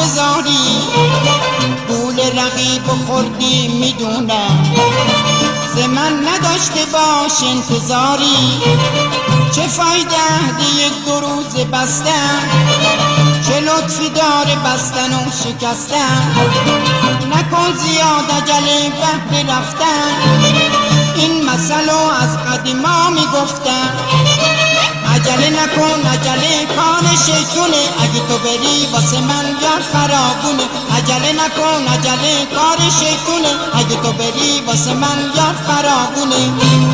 بذاری، گول رقیب خوردی میدونم، ز من نداشته باش انتظاری. چه فایده عهد یک دو روز بستن، چه لطفی داره بستن و شکستن. نکن زیاد عجله بهر رفتن، این مسئله از قدیما میگفتن. عجله نکن عجله کار شیطونه، اگه تو بری واسه من یار فراغونه. عجله نکن عجله کار شیطونه، اگه تو بری واسه من یار فراغونه.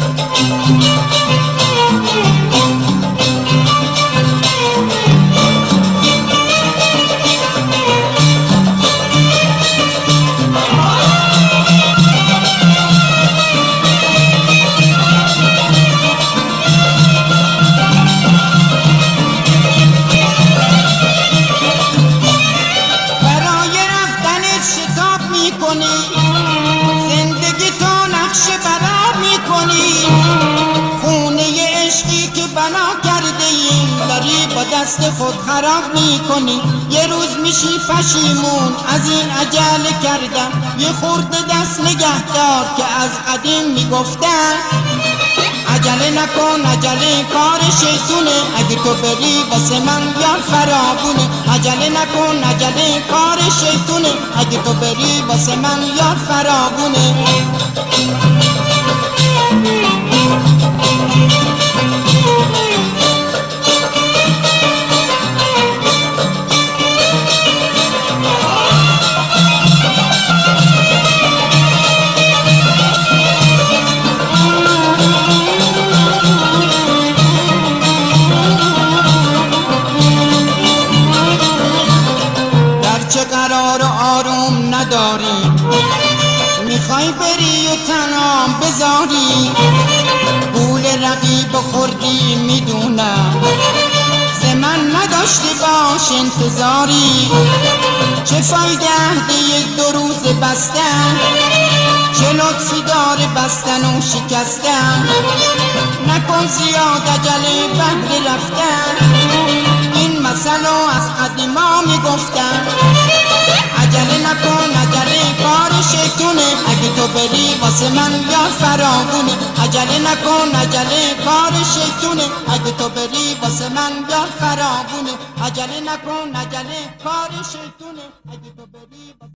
زندگی تو نقش برا میکنی، خونه عشقی که بنا کرده ایم داری با دست خود خراب میکنی. یه روز میشی پشیمون از این عجله کردن، یه خورده دست نگهدار که از قدیم میگفتن. عجله نکن عجله کار شیطونه، اگه تو بری واسه من یار فراغونه. عجله نکن عجله کار شیطونه، اگه تو بری واسه من یار فراغونه. قرار آروم نداری، میخوای بری و تنام بذاری، گول رقیب خوردی میدونم، ز من نداشته باش انتظاری. چه فایده عهد یک دو روز بستن، چه لطفی داره بستن و شکستن. نکن زیاد عجله بهر رفتن، این مسئله از قدیما میگفتن. عجله نکن عجله کار شیطونه، اگه تو بری واسه من یار فراغونه. عجله نکن عجله کار شیطونه، اگه تو بری واسه من یار فراغونه. عجله نکن عجله کار شیطونه، اگه تو بری